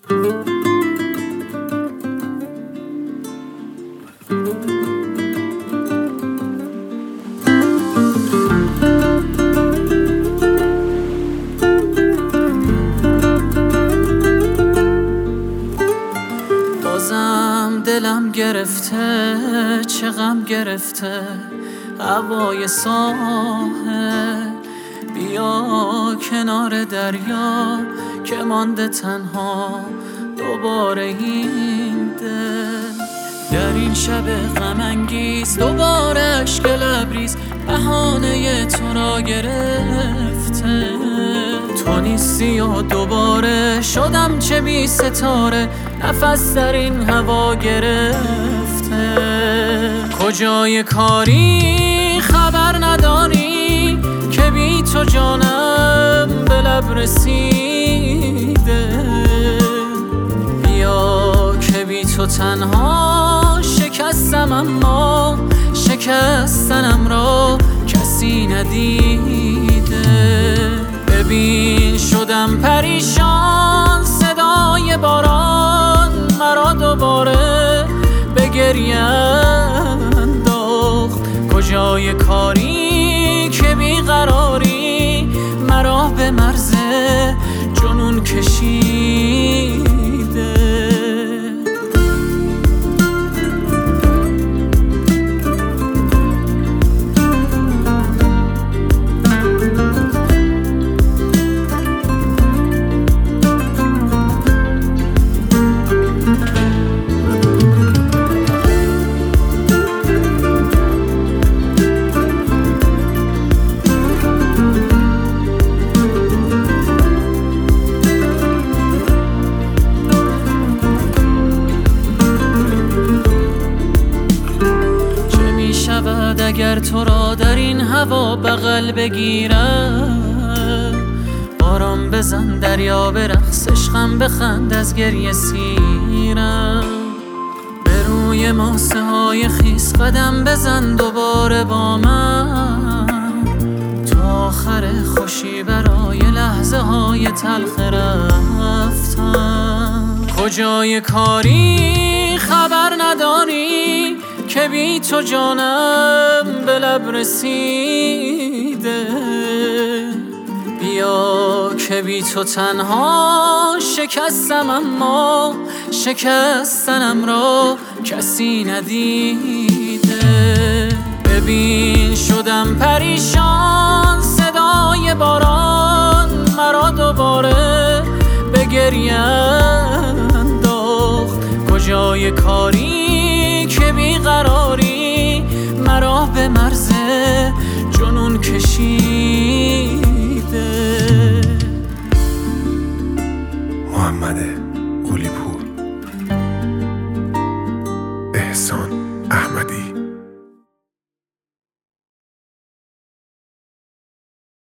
بازم دلم گرفته، چه غم گرفته هوای ساحل. بیا کنار دریا که مانده تنها دوباره این دل. در این شب غم انگیز دوباره اشک لبریز بهانه تو را گرفته. تو نیستی و دوباره شدم چه بی ستاره، نفس در این هوا گرفته. کجای کاری خبر نداری که بی تو جانم به لب رسیده. بیا که بی تو تنها شکستم، اما شکستنم را کسی ندیده. ببین شدم پریشان، صدای باران مرا دوباره به گریه انداخت. کجای کاری که بیقراری مرا به مرز جنون کشیده. اگر تو را در این هوا بغل بگیرم، باران بزن دریا برقص، عشقم بخند از گریه سیرم. به روی ماسه های خیس قدم بزن دوباره با من، تا آخر خوشی برای لحظه های تلخ رفتن. کجای کاری خبر نداری که بی تو جانم به لب رسیده. بیا که بی تو تنها شکستم، اما شکستنم را کسی ندیده. ببین شدم پریشان، صدای باران مرا دوباره به گریه انداخت. کجای کاری که بیقراری مرا به مرز جنون کشیده. محمد قلی پور، احسان احمدی.